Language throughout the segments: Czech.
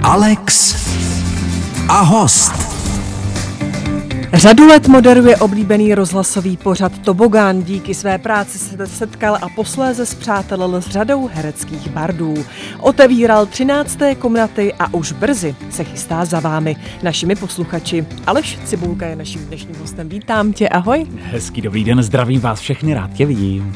Alex a host. Řadu let moderuje oblíbený rozhlasový pořad Tobogán. Díky své práci se setkal a posléze spřátelil s řadou hereckých bardů. Otevíral 13. komnaty a už brzy se chystá za vámi, našimi posluchači. Aleš Cibulka je naším dnešním hostem. Vítám tě, ahoj. Hezký dobrý den, zdravím vás všechny, rád tě vidím.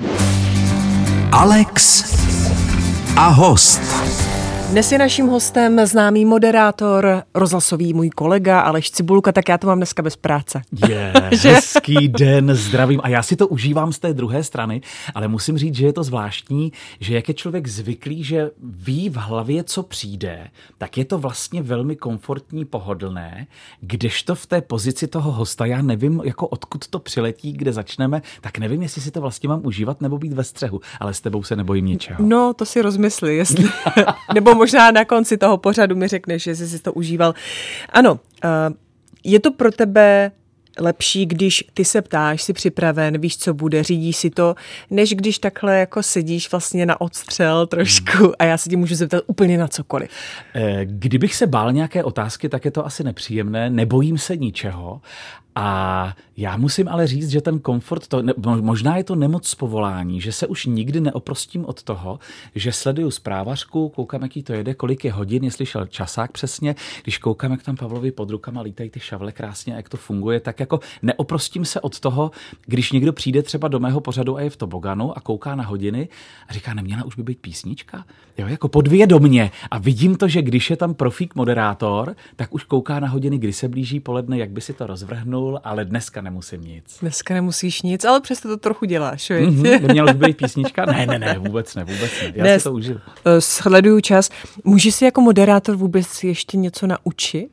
Alex a host. Dnes je naším hostem známý moderátor, rozhlasový můj kolega Aleš Cibulka, tak já to mám dneska bez práce. Hezký den, zdravím. A já si to užívám z té druhé strany, ale musím říct, že je to zvláštní, že jak je člověk zvyklý, že ví v hlavě, co přijde, tak je to vlastně velmi komfortní, pohodlné, kdežto v té pozici toho hosta, já nevím, jako odkud to přiletí, kde začneme, tak nevím, jestli si to vlastně mám užívat nebo být ve střehu, ale s tebou se nebojím ničeho. No, to si rozmysli, jestli... nebo možná na konci toho pořadu mi řekneš, jestli jsi to užíval. Ano, je to pro tebe lepší, když ty se ptáš, jsi připraven, víš, co bude, řídíš si to, než když takhle jako sedíš vlastně na odstřel trošku a já se ti můžu zeptat úplně na cokoliv. Kdybych se bál nějaké otázky, tak je to asi nepříjemné, nebojím se ničeho. A já musím ale říct, že ten komfort, možná je to nemoc z povolání, že se už nikdy neoprostím od toho, že sleduju zprávařku, koukám, jaký to jede, kolik je hodin, jestli šel časák přesně, když koukám, jak tam Pavlovi pod rukama lítají ty šavle krásně a jak to funguje, tak jako neoprostím se od toho, když někdo přijde třeba do mého pořadu a je v toboganu a kouká na hodiny a říká, neměla už by být písnička? Jo, jako podvědomě. A vidím to, že když je tam profík moderátor, tak už kouká na hodiny, kdy se blíží poledne, jak by si to rozvrhnul. Ale dneska nemusím nic. Dneska nemusíš nic, ale přesto to trochu děláš, Neměla už být písnička? Ne, vůbec ne. Já si to užiju. Sleduju čas. Můžeš si jako moderátor vůbec ještě něco naučit?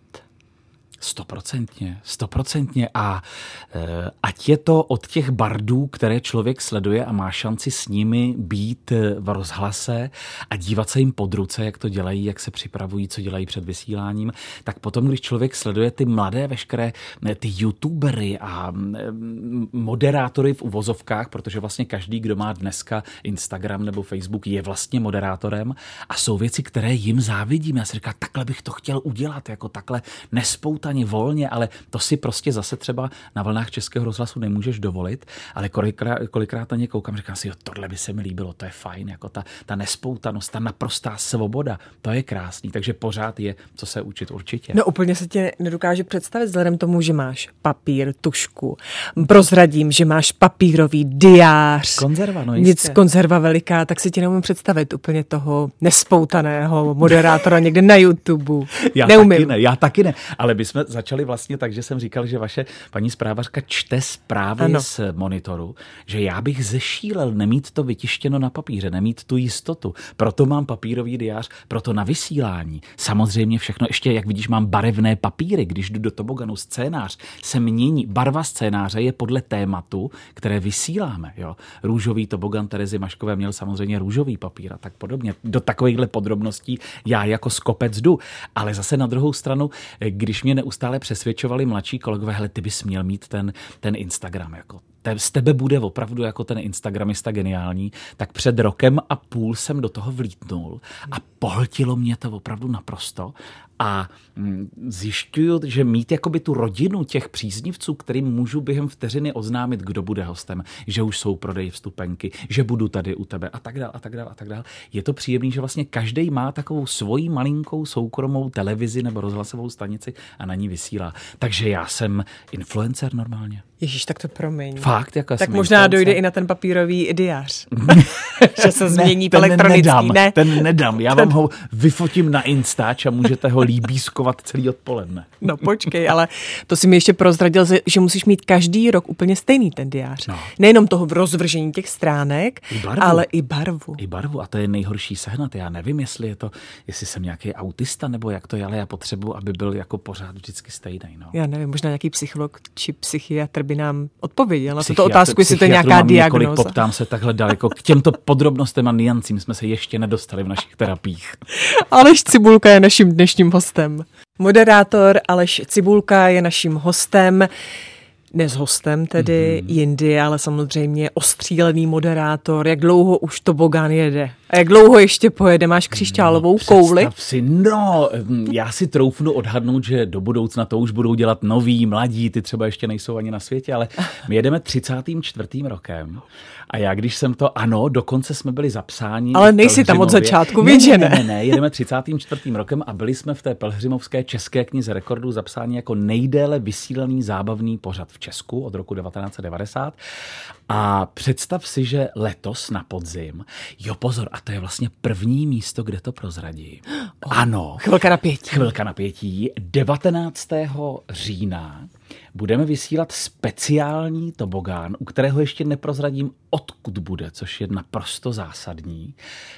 100%. A ať je to od těch bardů, které člověk sleduje a má šanci s nimi být v rozhlase a dívat se jim pod ruce, jak to dělají, jak se připravují, co dělají před vysíláním, tak potom, když člověk sleduje ty mladé veškeré, ty youtubery a moderátory v uvozovkách, protože vlastně každý, kdo má dneska Instagram nebo Facebook, je vlastně moderátorem a jsou věci, které jim závidím. Já si říkám, takhle bych to chtěl udělat, jako takhle nespoutaně, volně, ale to si prostě zase třeba na vlnách Českého rozhlasu nemůžeš dovolit, ale kolikrát na ně koukám, říkám si, jo, tohle by se mi líbilo, to je fajn, jako ta nespoutanost, ta naprostá svoboda, to je krásný, takže pořád je co se učit určitě. No úplně se tě nedokáže představit vzhledem tomu, že máš papír, tušku, prozradím, že máš papírový diář. Konzerva, no jistě. Nic konzerva veliká, tak si tě neumím představit úplně toho nespoutaného moderátora někde na YouTube. Já taky ne, ale my jsme začali vlastně tak, že jsem říkal, že vaše paní zprávařka čte zprávy z monitoru, že já bych zešílel nemít to vytištěno na papíře, nemít tu jistotu. Proto mám papírový diář, proto na vysílání. Samozřejmě všechno, ještě jak vidíš, mám barevné papíry, když jdu do toboganu, scénář se mění. Barva scénáře je podle tématu, které vysíláme. Jo. Růžový tobogan Terezy Maškové měl samozřejmě růžový papír a tak podobně. Do takovýchhle podrobností já jako skopec jdu. Ale zase na druhou stranu, když mě neustále přesvědčovali mladší kolegové, hele, ty bys měl mít ten Instagram, jako z tebe bude opravdu jako ten instagramista geniální, tak před rokem a půl jsem do toho vlítnul a pohltilo mě to opravdu naprosto a zjišťuju, že mít jakoby tu rodinu těch příznivců, kterým můžu během vteřiny oznámit, kdo bude hostem, že už jsou prodej vstupenky, že budu tady u tebe a tak dál. Je to příjemný, že vlastně každý má takovou svoji malinkou soukromou televizi nebo rozhlasovou stanici a na ní vysílá. Takže já jsem influencer normálně. Ježíš, tak to promiň. Fakt, jako tak možná dojde i na ten papírový diář. Že se změní ten elektronický, ne? Ten nedám. Já vám ho vyfotím na Instač a můžete ho líbískovat celý odpoledne. No počkej, ale to si mi ještě prozradil, že musíš mít každý rok úplně stejný ten diář. No. Nejenom toho v rozvržení těch stránek, ale i barvu. I barvu a to je nejhorší sehnat. Já nevím, jestli jsem nějaký autista nebo jak to je, ale já potřebuji, aby byl jako pořád vždycky stejný. No. Já nevím, možná nějaký psycholog či psychiatr by nám odpověděl na tuto otázku, jestli to je nějaká diagnóza. Poptám se takhle daleko. K těmto podrobnostem a niancím jsme se ještě nedostali v našich terapiích. Aleš Cibulka je naším dnešním hostem. Moderátor Aleš Cibulka je naším hostem. Ne s hostem tedy jindy, ale samozřejmě ostřílený moderátor. Jak dlouho už tobogán jede? A jak dlouho ještě pojede? Máš křišťálovou kouli? Představ si, já si troufnu odhadnout, že do budoucna to už budou dělat noví, mladí, ty třeba ještě nejsou ani na světě, ale my jedeme 34. rokem a já když jsem to, ano, dokonce jsme byli zapsáni. Ale nejsi tam od začátku, víš, že ne? Ne, jedeme 34. rokem a byli jsme v té Pelhřimovské české knize rekordů zapsáni jako nejdéle vysílaný zábavný pořad v Česku od roku 1990. A představ si, že letos na podzim, pozor, a to je vlastně první místo, kde to prozradí. Ano. Chvilka napětí. 19. října budeme vysílat speciální tobogán, u kterého ještě neprozradím, odkud bude, což je naprosto zásadní.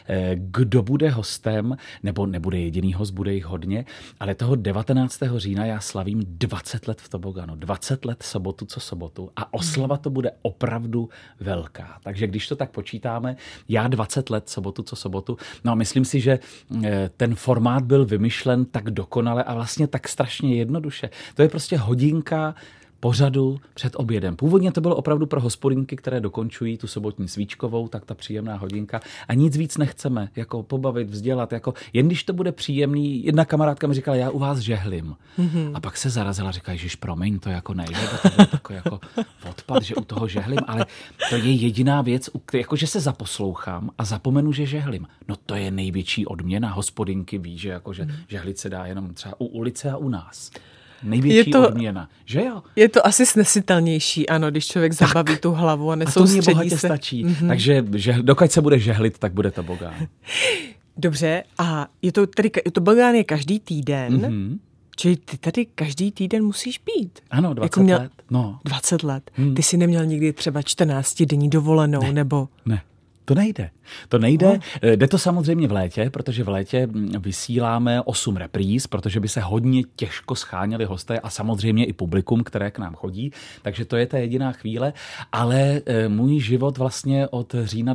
Kdo bude hostem, nebo nebude jediný host, bude jich hodně, ale toho 19. října já slavím 20 let v toboganu. 20 let sobotu co sobotu a oslava to bude opravdu velká. Takže když to tak počítáme, já 20 let sobotu co sobotu, no a myslím si, že ten formát byl vymyšlen tak dokonale a vlastně tak strašně jednoduše. To je prostě hodinka pořadu před obědem. Původně to bylo opravdu pro hospodinky, které dokončují tu sobotní svíčkovou, tak ta příjemná hodinka. A nic víc nechceme, jako pobavit, vzdělat, jako jen když to bude příjemný. Jedna kamarádka mi říkala, já u vás žehlím. Mm-hmm. A pak se zarazila, říká, ježiš, promiň, to jako nejde, to byl takový jako odpad, že u toho žehlím, ale to je jediná věc, jako že se zaposlouchám a zapomenu, že žehlím. No to je největší odměna. Hospodinky ví, že jako, že žehlit se dá jenom třeba u ulice a u nás. Největší odměna, že jo? Je to asi snesitelnější, ano, když člověk zabaví tu hlavu a nesoustředí se. A to mě bohatě stačí. Mm-hmm. Takže dokud se bude žehlit, tak bude tobogán. Dobře, a tobogán je každý týden, čili ty tady každý týden musíš být. Ano, 20 let. No. 20 let. Ty jsi neměl nikdy třeba 14denní dovolenou, nebo... Ne. To nejde. Jde to samozřejmě v létě, protože v létě vysíláme 8 repríz, protože by se hodně těžko scháněli hosté a samozřejmě i publikum, které k nám chodí. Takže to je ta jediná chvíle. Ale můj život vlastně od října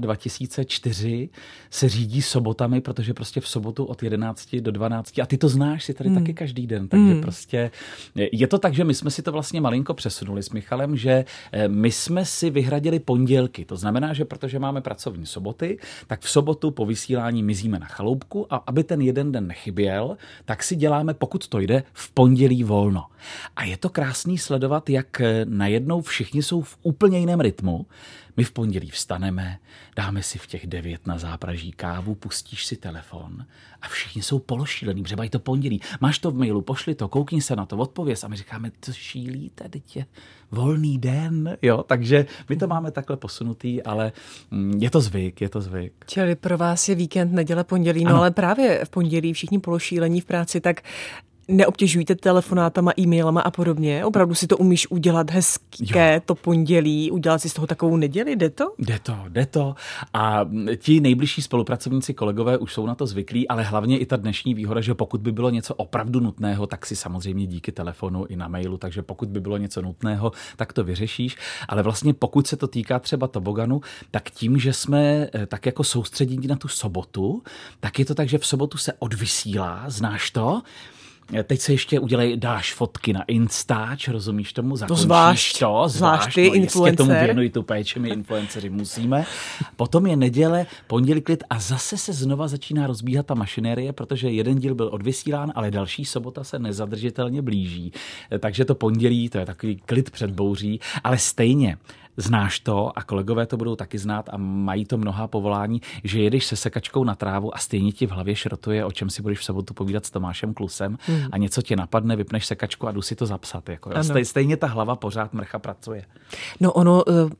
2004 se řídí sobotami, protože prostě v sobotu od 11 do 12. A ty to znáš, si tady taky každý den. Takže prostě je to tak, že my jsme si to vlastně malinko přesunuli s Michalem, že my jsme si vyhradili pondělky. To znamená, že protože máme pracovní soboty, tak v sobotu po vysílání mizíme na chaloupku a aby ten jeden den nechyběl, tak si děláme, pokud to jde, v pondělí volno. A je to krásný sledovat, jak najednou všichni jsou v úplně jiném rytmu. My v pondělí vstaneme, dáme si v těch 9 na zápraží kávu, pustíš si telefon a všichni jsou pološílení, třeba i to pondělí. Máš to v mailu, pošli to, koukni se na to, odpověz a my říkáme, to šílíte, teď je volný den, jo, takže my to máme takhle posunutý, ale je to zvyk. Čili pro vás je víkend, neděle, pondělí, no ale právě v pondělí všichni pološílení v práci, tak neobtěžujte telefonátama, e-mailama a podobně. Opravdu si to umíš udělat hezké to pondělí, udělat si z toho takovou neděli, jde to? Jde to. A ti nejbližší spolupracovníci, kolegové už jsou na to zvyklí, ale hlavně i ta dnešní výhoda, že pokud by bylo něco opravdu nutného, tak si samozřejmě díky telefonu i na mailu, takže pokud by bylo něco nutného, tak to vyřešíš. Ale vlastně pokud se to týká třeba toboganu, tak tím, že jsme tak jako soustředění na tu sobotu, tak je to tak, že v sobotu se odvysílá, znáš to? Teď se ještě dáš fotky na Instač, rozumíš tomu? Zvlášť ty influencer. Tomu věnují tu péči, my influenceři musíme. Potom je neděle, pondělí klid a zase se znova začíná rozbíhat ta mašinérie, protože jeden díl byl odvysílán, ale další sobota se nezadržitelně blíží. Takže to pondělí, to je takový klid před bouří, ale stejně znáš to a kolegové to budou taky znát a mají to mnohá povolání, že jedeš se sekačkou na trávu a stejně ti v hlavě šrotuje, o čem si budeš v sobotu povídat s Tomášem Klusem a něco tě napadne, vypneš sekačku a jdu si to zapsat. Jako, stejně ta hlava pořád mrcha pracuje. No ono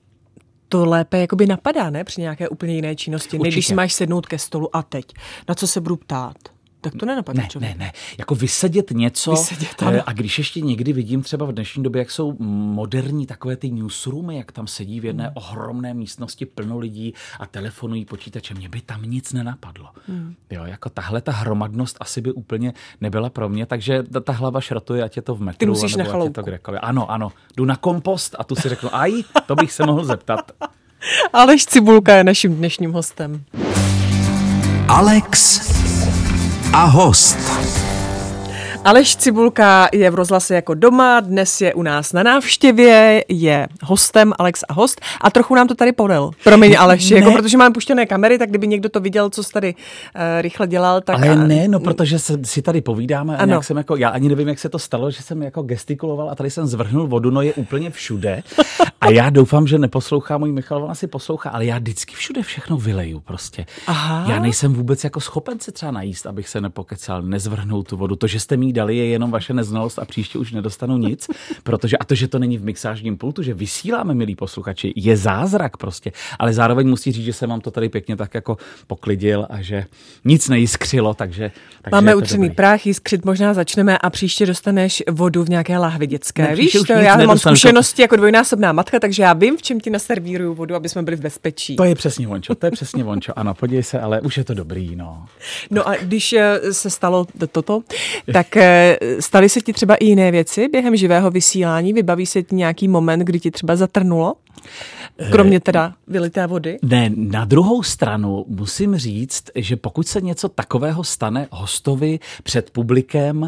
to lépe jakoby napadá, ne? Při nějaké úplně jiné činnosti. Než když si máš sednout ke stolu a teď, na co se budu ptát? Tak to nenapadne člověk. Ne. Jako vysedět něco a když ještě někdy vidím třeba v dnešní době, jak jsou moderní takové ty newsroomy, jak tam sedí v jedné ohromné místnosti plno lidí a telefonují počítačem, mě by tam nic nenapadlo. Jo, jako tahle ta hromadnost asi by úplně nebyla pro mě, takže ta hlava šrotuje, ať je to v metru. Ty musíš na chaloupku. Ano, jdu na kompost a tu si řeknu, to bych se mohl zeptat. Aleš Cibulka je naším dnešním hostem. Alex a host. Aleš Cibulka je v rozhlase jako doma, dnes je u nás na návštěvě, je hostem, Alex a host a trochu nám to tady podel. Promiň Aleš, jako protože máme puštěné kamery, tak kdyby někdo to viděl, co jsi tady rychle dělal, tak... Ale ne, no protože si tady povídáme a nějak jsem jako, já ani nevím, jak se to stalo, že jsem jako gestikuloval a tady jsem zvrhnul vodu, no je úplně všude a já doufám, že neposlouchá můj Michal, ona si poslouchá, ale já vždycky všude všechno vyleju prostě. Aha. Já nejsem vůbec jako schopen se třeba najíst, abych se nepokecal, nezvrhnul tu vodu. To, že jste mi dali, je jenom vaše neznalost a příště už nedostanu nic, protože a to, že to není v mixážním pultu, že vysíláme, milí posluchači, je zázrak prostě, ale zároveň musí říct, že jsem vám to tady pěkně tak jako poklidil a že nic nejiskřilo, takže máme utřený prach, jiskřit možná začneme a příště dostaneš vodu v nějaké lahvi dětské. Ne, víš, to já mám zkušenosti jako dvojnásobná matka, takže já vím, v čem ti naservíruju vodu, aby jsme byli v bezpečí. To je přesně vončo, ano, podívej se, ale už je to dobrý, no. No a když se stalo toto, tak staly se ti třeba i jiné věci během živého vysílání? Vybaví se ti nějaký moment, kdy ti třeba zatrnulo? Kromě teda vylité vody? Ne, na druhou stranu musím říct, že pokud se něco takového stane hostovi před publikem,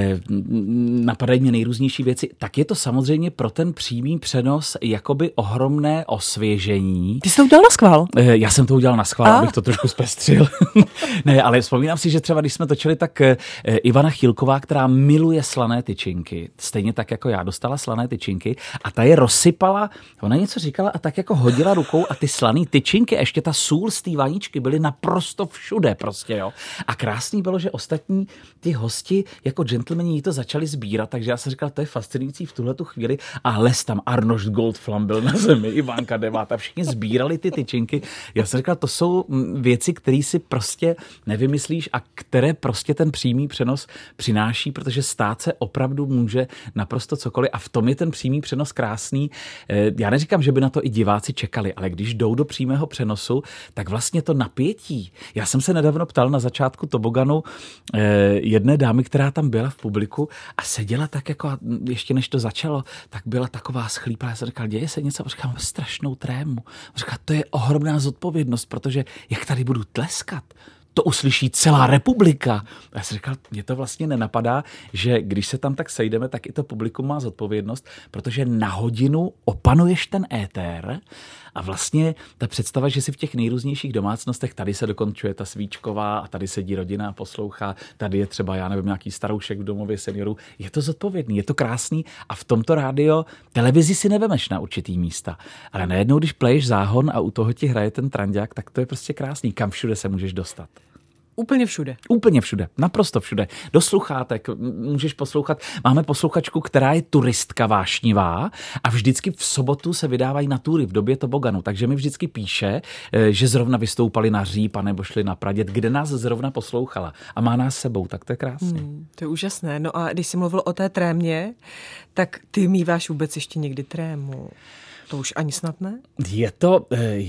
napadají mě nejrůznější věci, tak je to samozřejmě pro ten přímý přenos jakoby ohromné osvěžení. Ty jsi to udělal na schvál? Já jsem to udělal na schvál, abych to trošku zpestřil. Ne, ale vzpomínám si, že třeba když jsme točili, tak Ivana Chýlková, která miluje slané tyčinky, stejně tak jako já, dostala slané tyčinky a ta je rozsypala, ona něco říkala a tak jako hodila rukou a ty slaný tyčinky a ještě ta sůl z té vaničky byly naprosto všude prostě, jo. A krásný bylo, že ostatní ty hosti jako gentlemani jí to začali sbírat, takže já jsem říkal, to je fascinující v tuhletu chvíli a les tam Arnošt Goldflam byl na zemi, Ivanka Devátá, všichni sbírali ty tyčinky. Já jsem říkal, to jsou věci, které si prostě nevymyslíš a které prostě ten přímý přenos přináší, protože stát se opravdu může naprosto cokoliv a v tom je ten přímý přenos krásný. Já neříkám, že by na to i diváci čekali, ale když jdou do přímého přenosu, tak vlastně to napětí. Já jsem se nedávno ptal na začátku toboganu jedné dámy, která tam byla v publiku a seděla tak jako, ještě než to začalo, tak byla taková schlípá. Já jsem říkal, děje se něco? A říkám, strašnou trému. A říkal, to je ohromná zodpovědnost, protože jak tady budu tleskat, to uslyší celá republika. Já jsem říkal, mě to vlastně nenapadá, že když se tam tak sejdeme, tak i to publikum má zodpovědnost, protože na hodinu opanuješ ten éter a vlastně ta představa, že si v těch nejrůznějších domácnostech, tady se dokončuje ta svíčková a tady sedí rodina a poslouchá, tady je třeba, já nevím, nějaký staroušek v domově seniorů, je to zodpovědný, je to krásný a v tomto rádio televizi si nevemeš na určitý místa, ale najednou, když pleješ záhon a u toho ti hraje ten trandák, tak to je prostě krásný, kam všude se můžeš dostat. Úplně všude. Úplně všude, naprosto všude. Do sluchátek můžeš poslouchat. Máme posluchačku, která je turistka vášnivá a vždycky v sobotu se vydávají na túry v době toboganu, takže mi vždycky píše, že zrovna vystoupali na Říp nebo šli na Praděd, kde nás zrovna poslouchala a má nás sebou, tak to je krásné. To je úžasné. No a když jsi mluvil o té trémě, tak ty míváš vůbec ještě někdy trému? To už ani snad ne? Je to,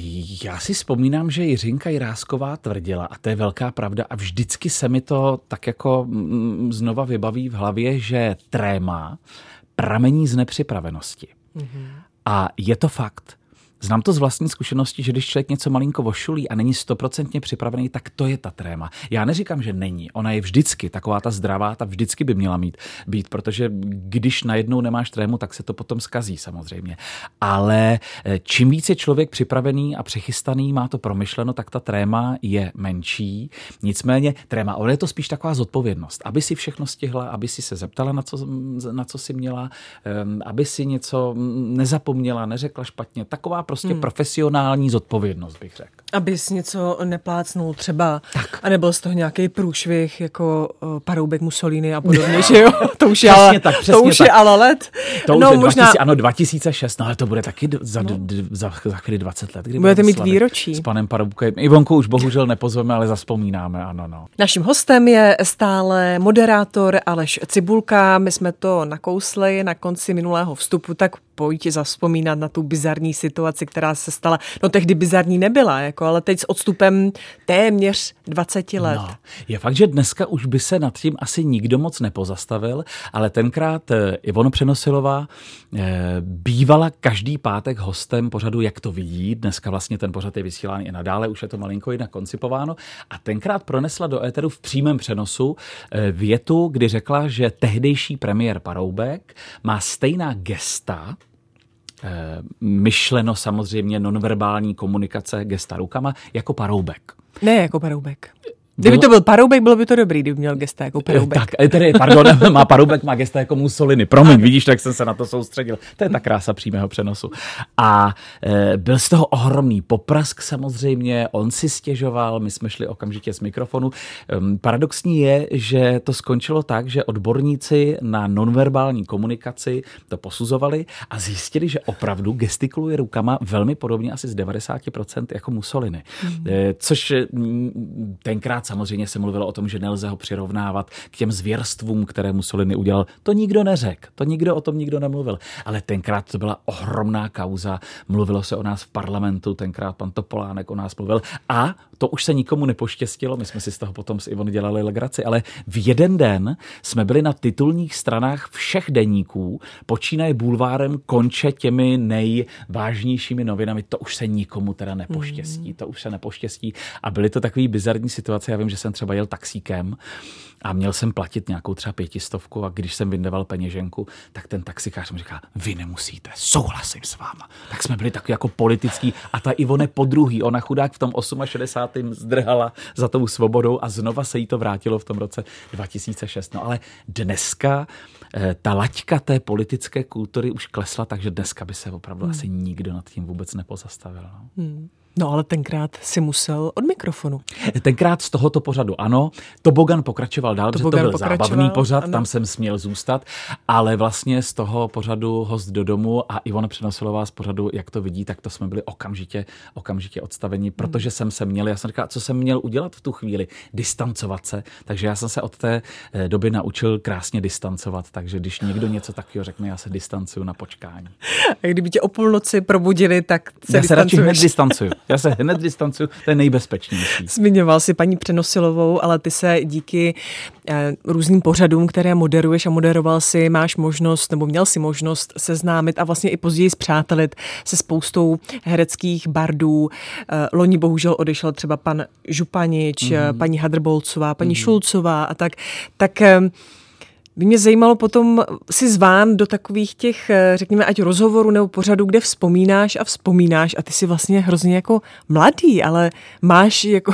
já si vzpomínám, že Jiřinka Jirásková tvrdila, a to je velká pravda, a vždycky se mi to tak jako znova vybaví v hlavě, že tréma pramení z nepřipravenosti. Mm-hmm. A je to fakt. Znám to z vlastní zkušenosti, že když člověk něco malinko vošulí a není 100% připravený, tak to je ta tréma. Já neříkám, že není. Ona je vždycky taková ta zdravá, ta vždycky by měla být, protože když najednou nemáš trému, tak se to potom zkazí samozřejmě. Ale čím víc je člověk připravený a přichystaný, má to promyšleno, tak ta tréma je menší. Nicméně tréma, ale je to spíš taková zodpovědnost, aby si všechno stihla, aby si se zeptala, na co si měla, aby si něco nezapomněla, neřekla špatně. Taková prostě profesionální zodpovědnost, bych řekl. Abys něco neplácnul třeba, tak. A nebyl z toho nějaký průšvih, jako Paroubek Mussolini a podobně, že jo? To už je ale, to už je ale let. To už je možná... 2006, no ale to bude taky za chvíli 20 let. Kdy budete mít výročí. S panem Paroubkem. Ivonku už bohužel nepozveme, ale zavzpomínáme, ano. Naším hostem je stále moderátor Aleš Cibulka. My jsme to nakousli na konci minulého vstupu, tak pojď zavzpomínat na tu bizarní situaci, která se stala. No tehdy bizarní nebyla, jako, ale teď s odstupem téměř 20 let. No, je fakt, že dneska už by se nad tím asi nikdo moc nepozastavil, ale tenkrát Ivona Přenosilová bývala každý pátek hostem pořadu Jak to vidí. Dneska vlastně ten pořad je vysílán i nadále, už je to malinko jinak koncipováno. A tenkrát pronesla do éteru v přímém přenosu větu, kdy řekla, že tehdejší premiér Paroubek má stejná gesta, myšleno samozřejmě nonverbální komunikace, gesta rukama, jako Paroubek. Ne jako Paroubek. Kdyby to byl Paroubek, bylo by to dobrý, kdyby měl gesta jako Paroubek. Tak, tedy, pardon, Paroubek má gesta jako Mussolini. Promiň, vidíš, tak jsem se na to soustředil. To je ta krása přímého přenosu. A byl z toho ohromný poprask samozřejmě, on si stěžoval, my jsme šli okamžitě z mikrofonu. Paradoxní je, že to skončilo tak, že odborníci na nonverbální komunikaci to posuzovali a zjistili, že opravdu gestikuluje rukama velmi podobně asi z 90% jako Mussolini. Což tenkrát samozřejmě se mluvilo o tom, že nelze ho přirovnávat k těm zvěrstvům, které Mussolini udělal. To nikdo neřekl, o tom nikdo nemluvil. Ale tenkrát to byla ohromná kauza, mluvilo se o nás v parlamentu, tenkrát pan Topolánek o nás mluvil a to už se nikomu nepoštěstilo, my jsme si z toho potom s Ivony dělali legraci, ale v jeden den jsme byli na titulních stranách všech deníků, počínaje bulvárem, konče těmi nejvážnějšími novinami, to už se nikomu teda nepoštěstí, a byly to takový bizarní situace. Já vím, že jsem třeba jel taxíkem a měl jsem platit nějakou třeba 500 a když jsem vyndaval peněženku, tak ten taxikář mi říká, vy nemusíte, souhlasím s váma. Tak jsme byli takový jako politický a ta Ivone podruhý, ona chudák v tom 68. zdrhala za tou svobodou a znova se jí to vrátilo v tom roce 2006. No ale dneska ta laťka té politické kultury už klesla, takže dneska by se opravdu asi nikdo nad tím vůbec nepozastavil. No. No ale tenkrát si musel od mikrofonu. Tenkrát z tohoto pořadu ano, Tobogan pokračoval dál, protože to byl zábavný pořad, ano. Tam jsem směl zůstat, ale vlastně z toho pořadu Host do domu a Ivona Přenosilová z pořadu Jak to vidí, tak to jsme byli okamžitě odstaveni, protože jsem se měl, já jsem říkal, co jsem měl udělat v tu chvíli, distancovat se, takže já jsem se od té doby naučil krásně distancovat, takže když někdo něco takového řekne, já se distancuju na počkání. A kdyby tě o půlnoci probudili, tak se radši hned distancuju. Já se hned distancuju, to je nejbezpečnější. Zmiňoval si paní Přenosilovou, ale ty se díky různým pořadům, které moderuješ a moderoval si, máš možnost, nebo měl si možnost seznámit a vlastně i později spřátelit se spoustou hereckých bardů. Loni bohužel odešel třeba pan Županič, paní Hadrbolcová, paní Šulcová a tak by mě zajímalo potom si zván do takových těch, řekněme, ať rozhovorů nebo pořadů, kde vzpomínáš a ty jsi vlastně hrozně jako mladý, ale máš jako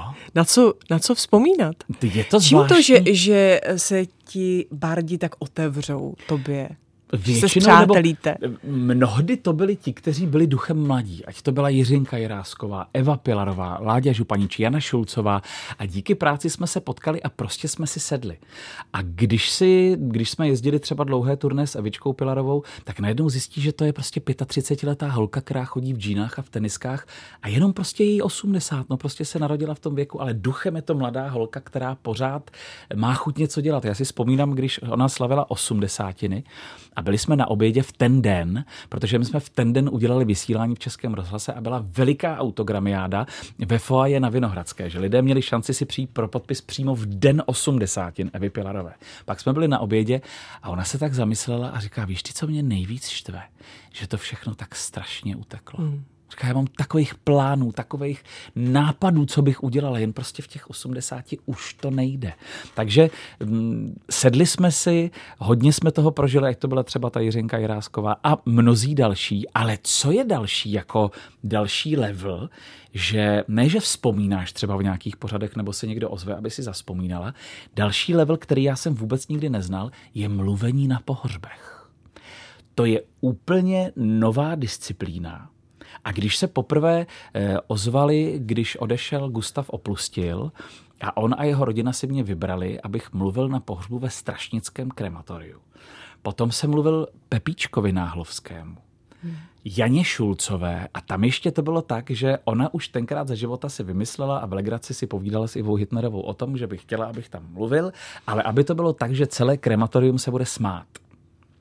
na co vzpomínat. Je to zvláštní. Čím to, že se ti bardi tak otevřou tobě? Většinou, mnohdy to byli ti, kteří byli duchem mladí. Ať to byla Jiřinka Jirásková, Eva Pilarová, Láďa Županič, Jana Šulcová a díky práci jsme se potkali a prostě jsme si sedli. A když jsme jezdili třeba dlouhé turné s Evičkou Pilarovou, tak najednou zjistí, že to je prostě 35letá holka, která chodí v džínách a v teniskách a jenom prostě jí 80, prostě se narodila v tom věku, ale duchem je to mladá holka, která pořád má chuť něco dělat. Já si vzpomínám, když ona slavila 80. A byli jsme na obědě v ten den, protože my jsme v ten den udělali vysílání v Českém rozhlase a byla veliká autogramiáda ve foaje na Vinohradské, že lidé měli šanci si přijít pro podpis přímo v den 80 Evy Pilarové. Pak jsme byli na obědě a ona se tak zamyslela a říká, víš ty, co mě nejvíc štve? Že to všechno tak strašně uteklo. Říká, já mám takových plánů, takových nápadů, co bych udělala, jen prostě v těch 80 už to nejde. Takže sedli jsme si, hodně jsme toho prožili, ať to byla třeba ta Jiřinka Jirásková a mnozí další, ale co je další jako další level, že ne, že vzpomínáš třeba v nějakých pořadech nebo se někdo ozve, aby si zavzpomínala. Další level, který já jsem vůbec nikdy neznal, je mluvení na pohřbech. To je úplně nová disciplína. A když se poprvé ozvali, když odešel Gustav Oplustil a on a jeho rodina si mě vybrali, abych mluvil na pohřbu ve Strašnickém krematoriu. Potom jsem mluvil Pepíčkovi Náhlovskému, Janě Šulcové a tam ještě to bylo tak, že ona už tenkrát za života si vymyslela a v legraci si povídala s Ivou Hitnerovou o tom, že bych chtěla, abych tam mluvil, ale aby to bylo tak, že celé krematorium se bude smát.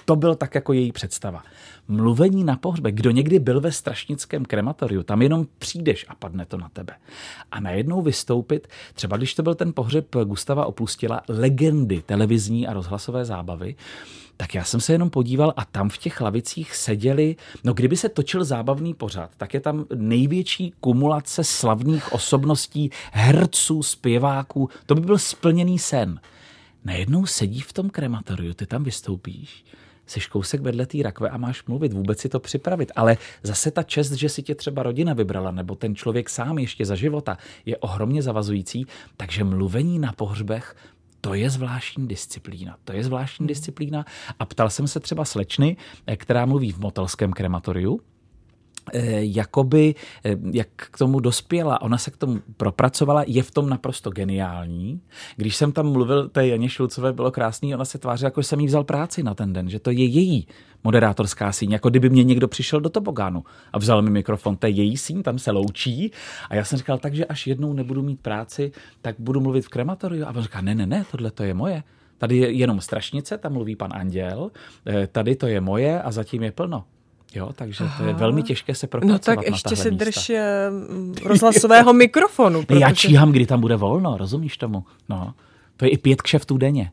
to byl tak jako její představa. Mluvení na pohřbech. Kdo někdy byl ve strašnickém krematoriu, tam jenom přijdeš a padne to na tebe. A najednou vystoupit, třeba když to byl ten pohřeb Gustava Opustila, legendy televizní a rozhlasové zábavy, tak já jsem se jenom podíval a tam v těch lavicích seděli, no kdyby se točil zábavný pořad, tak je tam největší kumulace slavných osobností, herců, zpěváků, to by byl splněný sen. Najednou sedí v tom krematoriu, ty tam vystoupíš, jsi kousek vedle té rakve a máš mluvit, vůbec si to připravit, ale zase ta čest, že si tě třeba rodina vybrala, nebo ten člověk sám ještě za života, je ohromně zavazující, takže mluvení na pohřbech, to je zvláštní disciplína. A ptal jsem se třeba slečny, která mluví v motelském krematoriu, jakoby, jak k tomu dospěla, ona se k tomu propracovala, je v tom naprosto geniální. Když jsem tam mluvil té Janě Šulcové, bylo krásný, ona se tvářila, jako jsem jí vzal práci na ten den, že to je její moderátorská síň, jako kdyby mě někdo přišel do tobogánu a vzal mi mikrofon, to je její síň, tam se loučí a já jsem říkal, takže až jednou nebudu mít práci, tak budu mluvit v krematoriu a on říká, ne, tohle to je moje. Tady je jenom strašnice, tam mluví pan Anděl, tady to je moje a zatím je plno. Jo, takže to je velmi těžké se propracovat na tahle místa. No tak ještě si drž rozhlasového mikrofonu. Protože... Já číhám, kdy tam bude volno, rozumíš tomu? No, to je i 5 kšeftů denně.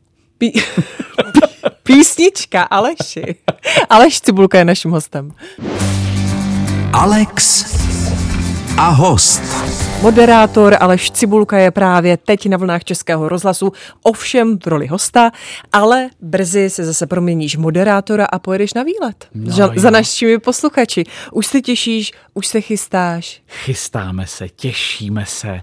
Písnička, Aleši. Aleš Cibulka je naším hostem. Alex a host. Moderátor Aleš Cibulka je právě teď na vlnách Českého rozhlasu, ovšem v roli hosta, ale brzy se zase proměníš moderátora a pojedeš na výlet. Za našimi posluchači. Už se těšíš, už se chystáš? Chystáme se, těšíme se.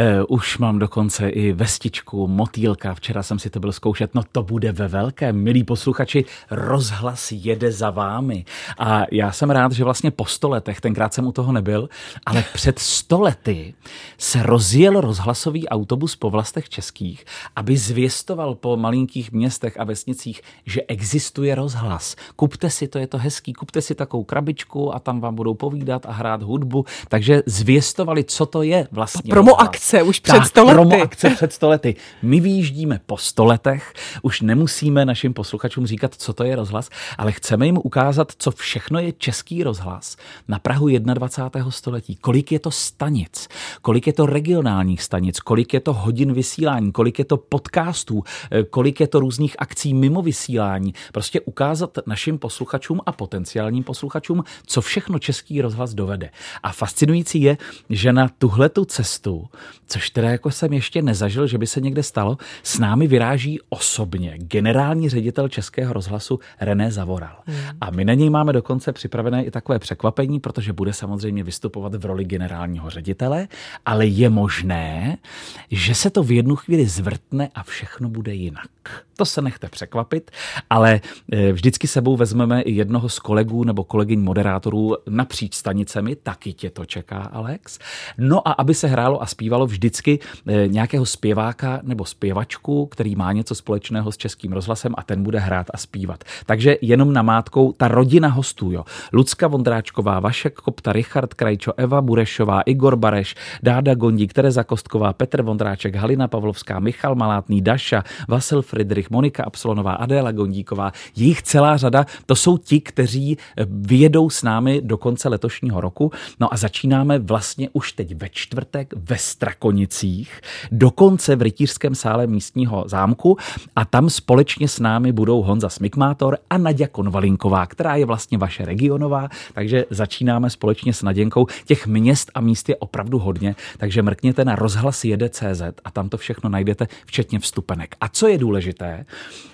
Už mám dokonce i vestičku, motýlka. Včera jsem si to byl zkoušet. No to bude ve velkém. Milí posluchači, rozhlas jede za vámi. A já jsem rád, že vlastně po 100 letech, tenkrát jsem u toho nebyl, ale před 100 lety se rozjel rozhlasový autobus po vlastech českých, aby zvěstoval po malinkých městech a vesnicích, že existuje rozhlas. Kupte si, to je to hezký, kupte si takovou krabičku a tam vám budou povídat a hrát hudbu. Takže zvěstovali, co to je vlastně promo akce už před 100 lety. Promo akce před 100 lety. My vyjíždíme po 100 letech, už nemusíme našim posluchačům říkat, co to je rozhlas, ale chceme jim ukázat, co všechno je český rozhlas na prahu 21. století. Kolik je to stanic, kolik je to regionálních stanic, kolik je to hodin vysílání, kolik je to podcastů, kolik je to různých akcí mimo vysílání. Prostě ukázat našim posluchačům a potenciálním posluchačům, co všechno český rozhlas dovede. A fascinující je, že na tuhletu cestu, což teda jako jsem ještě nezažil, že by se někde stalo, s námi vyráží osobně generální ředitel Českého rozhlasu René Zavoral. A my na něj máme dokonce připravené i takové překvapení, protože bude samozřejmě vystupovat v roli generálního ředitele, ale je možné, že se to v jednu chvíli zvrtne a všechno bude jinak. To se nechte překvapit, ale vždycky sebou vezmeme i jednoho z kolegů nebo kolegyň moderátorů napříč stanicemi, taky tě to čeká, Alex. No a aby se hrálo a zpívalo vždycky nějakého zpěváka nebo zpěvačku, který má něco společného s Českým rozhlasem a ten bude hrát a zpívat. Takže jenom namátkou ta rodina hostů, jo. Lucka Vondráčková, Vašek Kopta, Richard Krajčo, Eva Burešová, Igor Bareš, Dáda Gondík, Tereza Kostková, Petr Vondráček, Halina Pavlovská, Michal Malátný, Daša, Vasil Friedrich, Monika Absolonová, Adéla Gondíková, jejich celá řada, to jsou ti, kteří vyjedou s námi do konce letošního roku. No a začínáme vlastně už teď ve čtvrtek ve Strakonicích, dokonce v rytířském sále místního zámku a tam společně s námi budou Honza Smikmátor a Naďa Konvalinková, která je vlastně vaše regionová, takže začínáme společně s Naděnkou. Těch měst a míst je opravdu hodně, takže mrkněte na rozhlasjede.cz a tam to všechno najdete, včetně vstupenek. A co je důležité,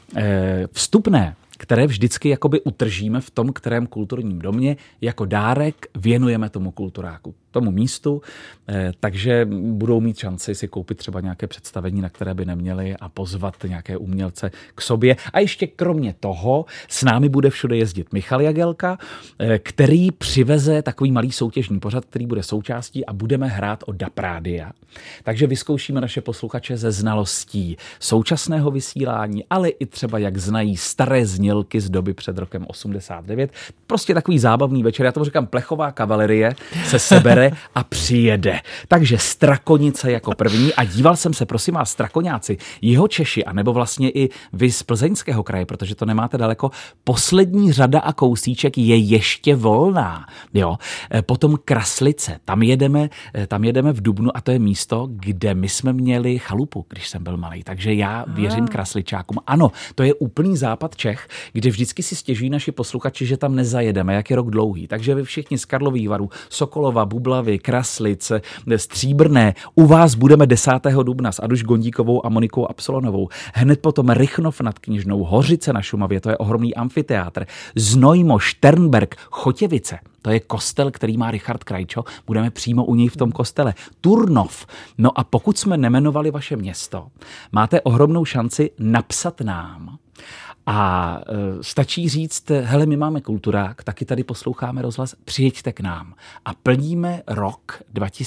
vstupné, které vždycky jakoby utržíme v tom kterém kulturním domě, jako dárek věnujeme tomu kulturáku, tomu místu, takže budou mít šanci si koupit třeba nějaké představení, na které by neměli a pozvat nějaké umělce k sobě. A ještě kromě toho s námi bude všude jezdit Michal Jagelka, který přiveze takový malý soutěžní pořad, který bude součástí a budeme hrát o DAB rádia. Takže vyzkoušíme naše posluchače ze znalostí současného vysílání, ale i třeba jak znají staré znělky znělky z doby před rokem 89. Prostě takový zábavný večer, já tomu říkám plechová kavalerie, se sebere a přijede. Takže Strakonice jako první a díval jsem se, prosím vás, Strakoňáci, Jihočeši, anebo vlastně i vy z Plzeňského kraje, protože to nemáte daleko, poslední řada a kousíček je ještě volná. Jo. Potom Kraslice, tam jedeme v dubnu a to je místo, kde my jsme měli chalupu, když jsem byl malý, takže já věřím Krasličákům. Ano, to je úplný západ Čech, kde vždycky si stěžují naši posluchači, že tam nezajedeme, jak je rok dlouhý. Takže vy všichni z Karlových Varů, Sokolova, Bublavy, Kraslic, Stříbrné, u vás budeme 10. dubna s Aduš Gondíkovou a Monikou Absolonovou. Hned potom Rychnov nad Kněžnou, Hořice na Šumavě, to je ohromný amfiteátr, Znojmo, Šternberk, Chotěvice. To je kostel, který má Richard Krajčo. Budeme přímo u něj v tom kostele. Turnov. No a pokud jsme nemenovali vaše město, máte ohromnou šanci napsat nám. A stačí říct, hele, my máme kulturák, taky tady posloucháme rozhlas, přijeďte k nám. A plníme rok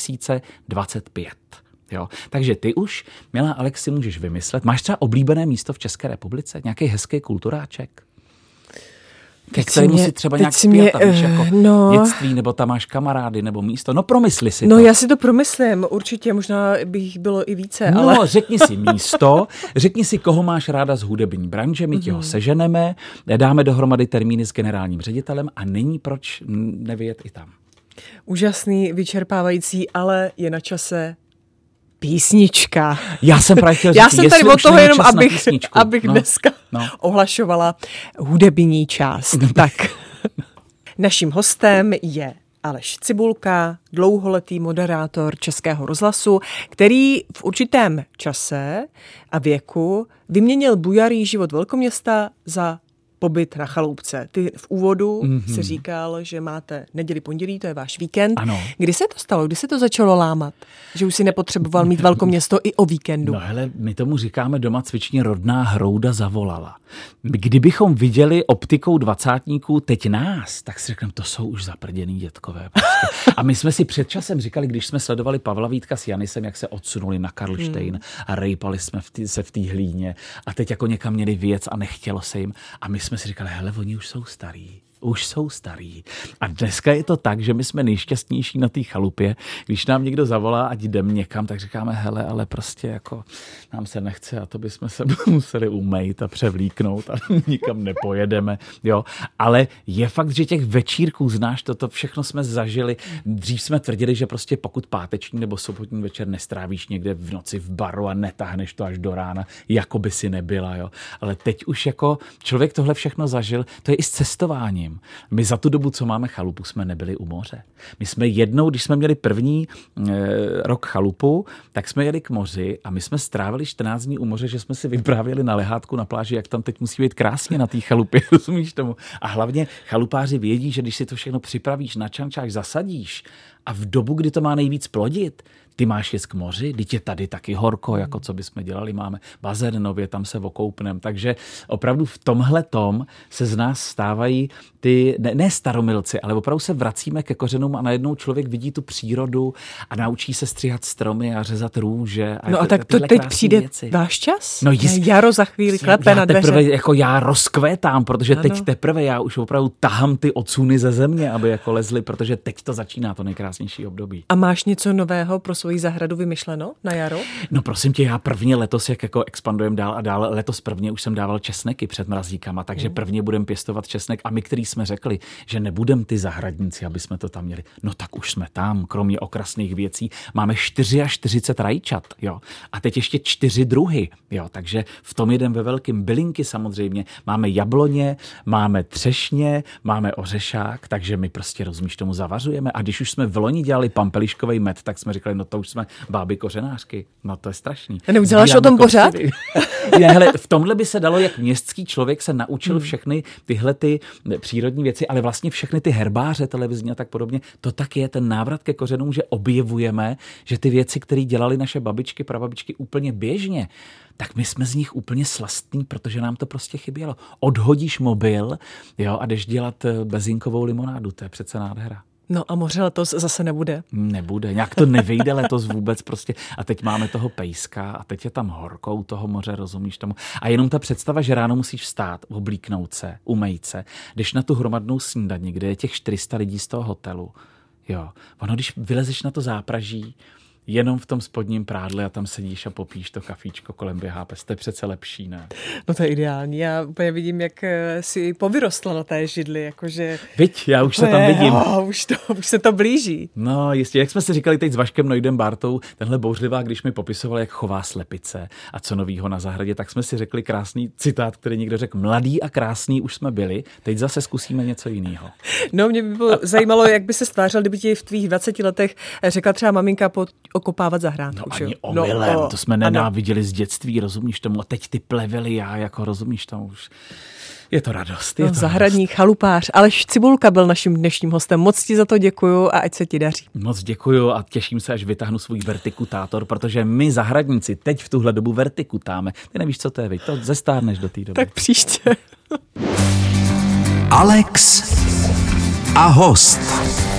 2025. Jo. Takže ty už, milá Alexi, můžeš vymyslet. Máš třeba oblíbené místo v České republice? Nějaký hezký kulturáček? Ke kterému si třeba nějak zpět, víš, jako dětství, nebo tam máš kamarády, nebo místo. No promysli si to. No já si to promyslím, určitě, možná by jich bylo i více, no, ale... řekni si místo, řekni si, koho máš ráda z hudební branže, my ti ho seženeme, dáme dohromady termíny s generálním ředitelem a není proč nevyjet i tam. Úžasný, vyčerpávající, ale je na čase písnička. Já jsem právě chtěl říct, já jsem tady od toho jenom, abych no, dneska ohlašovala hudební část. Tak. Naším hostem je Aleš Cibulka, dlouholetý moderátor Českého rozhlasu, který v určitém čase a věku vyměnil bujarý život velkoměsta za pobyt na chaloupce. Ty v úvodu si říkal, že máte neděli, pondělí, to je váš víkend. Ano. Kdy se to stalo? Kdy se to začalo lámat? Že už si nepotřeboval mít velkoměsto i o víkendu? No hele, my tomu říkáme doma cvičně rodná hrouda zavolala. Kdybychom viděli optikou dvacátníků teď nás, tak si řekneme, to jsou už zaprděný dětkové. Prostě. A my jsme si před časem říkali, když jsme sledovali Pavla Vítka s Janisem, jak se odsunuli na Karlštejn a rejpali jsme se v té hlíně a teď jako někam měli věc a nechtělo se jim. A my jsme si říkali, hele, oni už jsou starý. A dneska je to tak, že my jsme nejšťastnější na té chalupě. Když nám někdo zavolá, ať jdem někam, tak říkáme, hele, ale prostě jako nám se nechce a to bychom se museli umejt a převlíknout a nikam nepojedeme. Jo? Ale je fakt, že těch večírků, znáš, toto všechno jsme zažili. Dřív jsme tvrdili, že prostě pokud páteční nebo sobotní večer nestrávíš někde v noci v baru a netáhneš to až do rána, jako by si nebyla. Jo? Ale teď už jako člověk tohle všechno zažil, to je i s cestováním. My za tu dobu, co máme chalupu, jsme nebyli u moře. My jsme jednou, když jsme měli první rok chalupu, tak jsme jeli k moři a my jsme strávili 14 dní u moře, že jsme si vyprávěli na lehátku na pláži, jak tam teď musí být krásně na té chalupě, rozumíš tomu? A hlavně chalupáři vědí, že když si to všechno připravíš, na čančák zasadíš a v dobu, kdy to má nejvíc plodit, ty máš jet k moři, teď je tady taky horko, jako co bychom dělali, máme bazén nově, tam se okoupnem, takže opravdu v tomhle tom se z nás stávají ty, ne staromilci, ale opravdu se vracíme ke kořenům a najednou člověk vidí tu přírodu a naučí se stříhat stromy a řezat růže. A no a tak to teď přijde věci. Váš čas? No jaro za chvíli klepe na dveře. Teprve, jako já rozkvétám, protože teď teprve já už opravdu tahám ty odsuny ze země, aby jako lezly, protože teď to začíná to nejkrásnější období. A máš něco nového pro svoji zahradu vymyšleno na jaro? No prosím tě, já prvně letos, jak jako expandujeme dál a dál, letos prvně už jsem dával česneky před mrazíkama, takže prvně budeme pěstovat česnek a my, který jsme řekli, že nebudeme ty zahradníci, aby jsme to tam měli, no tak už jsme tam, kromě okrasných věcí, máme 44 rajčat, jo, a teď ještě 4 druhy, jo, takže v tom jedem ve velkým bylinky samozřejmě, máme jabloně, máme třešně, máme ořešák, takže my prostě, rozumíš, tomu zavařujeme a když už jsme v loni dělali pampeliškovej med, tak jsme říkali, no to už jsme báby kořenářky, no to je strašný. A neuděláš o tom pořád? Hele, v tomhle by se dalo, jak městský člověk se naučil všechny tyhle ty přírodní věci, ale vlastně všechny ty herbáře televizní a tak podobně, to tak je ten návrat ke kořenům, že objevujeme, že ty věci, které dělali naše babičky, prababičky úplně běžně, tak my jsme z nich úplně slastní, protože nám to prostě chybělo. Odhodíš mobil, jo, a jdeš dělat bezinkovou limonádu, to je přece nádhera. No a moře letos zase nebude. Nebude, nějak to nevyjde letos vůbec prostě. A teď máme toho pejska a teď je tam horko u toho moře, rozumíš tomu. A jenom ta představa, že ráno musíš vstát, oblíknout se, umejt se, jdeš na tu hromadnou snídani, kde je těch 400 lidí z toho hotelu. Jo, ono, když vylezeš na to zápraží, jenom v tom spodním prádle a tam sedíš a popíš to kafíčko, kolem běhá pes, to je přece lepší, ne? No to je ideální. Já úplně vidím, jak si povyrostla na té židli, jakože... Viď, já už se tam vidím. Už se to blíží. No jistě, jak jsme si říkali teď s Vaškem Nojdem Bartou, tenhle bouřlivá, když mi popisoval, jak chová slepice a co novýho na zahradě, tak jsme si řekli krásný citát, který někdo řekl, mladý a krásný už jsme byli, teď zase zkusíme něco jiného. No mě by bylo zajímalo, jak by se stvářil, kdyby ti v tvých 20 letech řekla třeba maminka okopávat zahrádku. No ani omylem, to jsme nenáviděli z dětství, rozumíš tomu, a teď ty plevely já, jako rozumíš tomu už. Je to radost. Zahradník, chalupář. Aleš Cibulka byl naším dnešním hostem. Moc ti za to děkuju a ať se ti daří. Moc děkuju a těším se, až vytáhnu svůj vertikutátor, protože my zahradníci teď v tuhle dobu vertikutáme. Ty nevíš, co to je, viď? To zestárneš do té doby. Tak příště. Alex a host.